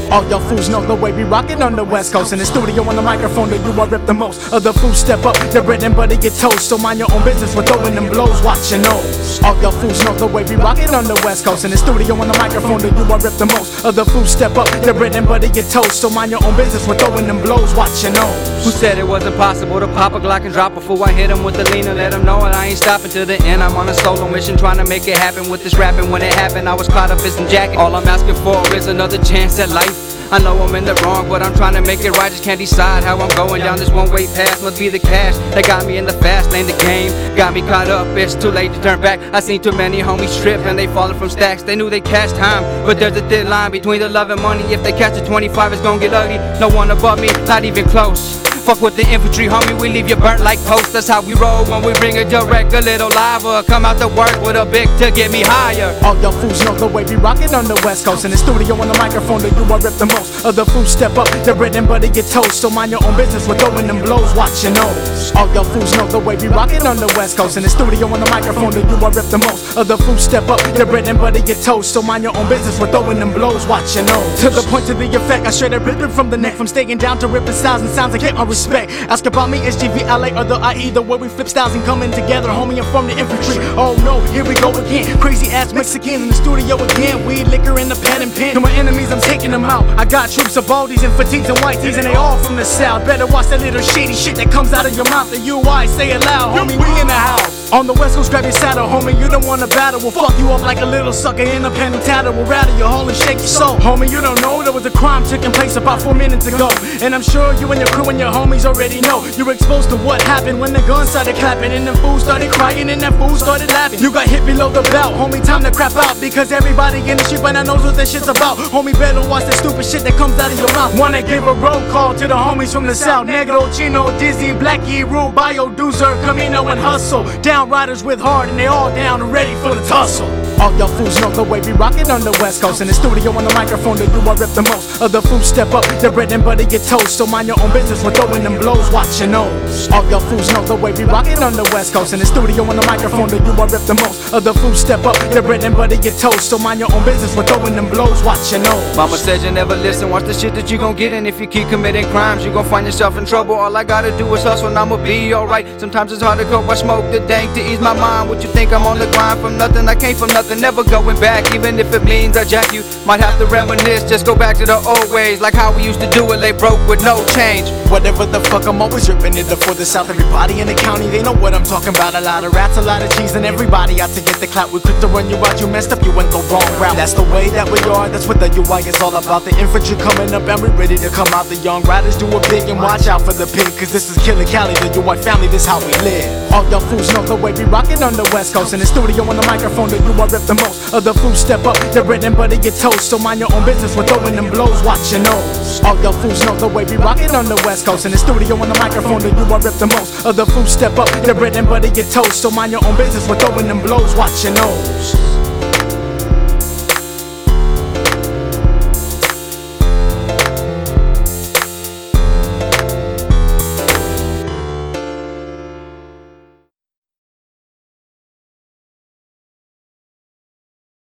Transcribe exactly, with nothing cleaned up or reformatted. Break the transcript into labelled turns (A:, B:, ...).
A: All y'all fools know the way we rockin' on the West Coast. In the studio on the microphone that you all rip the most. Other fools step up, the bread and butter get toast. So mind your own business, we're throwing them blows, watch your nose. All y'all fools know the way we rockin' on the West Coast. In the studio on the microphone that you all rip the most. Other fools step up, the bread and butter get toast. So mind your own business, we're throwing them blows, watch your nose.
B: Who said it wasn't possible to pop a Glock and drop a fool? I hit him with the lean and let him know that I ain't stopping to the end. I'm on a solo mission trying to make it happen with this rapping. When it happened, I was caught up in some jacket. All I'm asking for is another chance at life. I know I'm in the wrong, but I'm trying to make it right. Just can't decide how I'm going down this one-way path. Must be the cash that got me in the fast lane. The game got me caught up, it's too late to turn back. I seen too many homies trip and they falling from stacks. They knew they cashed time, but there's a thin line between the love and money. If they catch a twenty-five, it's gonna get ugly. No one above me, not even close. Fuck with the infantry, homie, we leave you burnt like toast. That's how we roll when we bring it direct, a little live. Or come out to work with a big to get me higher.
A: All y'all fools know the way we rockin' on the West Coast. In the studio on the microphone that you all rip the most. Other fools step up, the bread and butter get toast. So mind your own business, we're throwing them blows, watch your nose. All y'all fools know the way we rockin' on the West Coast. In the studio on the microphone that you all rip the most. Other fools step up, the bread and butter get toast. So mind your own business, we're throwing them blows, watch your nose. To the point, to the effect, I straight up rip it from the neck. From staying down to ripping styles and sounds, I get my respect. Ask about me, S G V, L A, or the I E, the way we flip styles and coming together, homie, and from the infantry. Oh no, here we go again. Crazy ass Mexicans in the studio again. Weed, liquor, and the pen and pen. To my enemies, I'm taking them out. I got troops of baldies and fatigues and white tees, and they all from the south. Better watch that little shady shit that comes out of your mouth. The U I, say it loud, homie, we in the house. On the West Coast, grab your saddle, homie, you don't wanna battle. We'll fuck you up like a little sucker in a penny tattle. We'll rattle your hole and shake your soul. Homie, you don't know there was a crime taking place about four minutes ago. And I'm sure you and your crew and your homies already know. You were exposed to what happened when the guns started clapping. And the fools started crying and that fool started laughing. You got hit below the belt, homie, time to crap out. Because everybody in the street right now knows what that shit's about. Homie, better watch that stupid shit that comes out of your mouth. Wanna give a roll call to the homies from the south. Negro, Chino, Dizzy, Blackie, Rue, Bio, Doozer, Camino, and Hustle. Down riders with heart and they all down and ready for the tussle. All y'all fools know the way we rockin' on the West Coast. In the studio on the microphone that you all rip the most. Other fools step up, the bread and butter get toast. So mind your own business, we're throwing them blows, watch your nose. All y'all fools know the way we rockin' on the West Coast. In the studio on the microphone that you all rip the most. Other fools step up, the bread and butter get toast. So mind your own business, we're throwing them blows, watch your nose.
B: Mama said you never listen, watch the shit that you gon' get in. If you keep committing crimes, you gon' find yourself in trouble. All I gotta do is hustle and I'ma be alright. Sometimes it's hard to cope, I smoke the dank to ease my mind. What you think, I'm on the grind from nothing, I came from nothing, never going back. Even if it means I jack you, might have to reminisce. Just go back to the old ways, like how we used to do it, lay broke with no change.
A: Whatever the fuck, I'm always ripping it up for the South. Everybody in the county, they know what I'm talking about. A lot of rats, a lot of cheese, and everybody out to get the clout. We quick to run you out, you messed up, you went the wrong route. That's the way that we are, that's what the U I is all about. The infantry coming up and we ready to come out. The young riders do it big and watch out for the pig. Cause this is Killer Cali, the U I family, this how we live. All y'all fools know the way we rockin' on the West Coast. In the studio on the microphone that you all rip the most. Other fools step up, the bread and butter get toast. So mind your own business, we're throwing them blows, watch your nose. All y'all fools know the way we rockin' on the West Coast. In the studio on the microphone that you all rip the most. Other fools step up, the bread and butter get toast. So mind your own business, we're throwing them blows, watch your nose.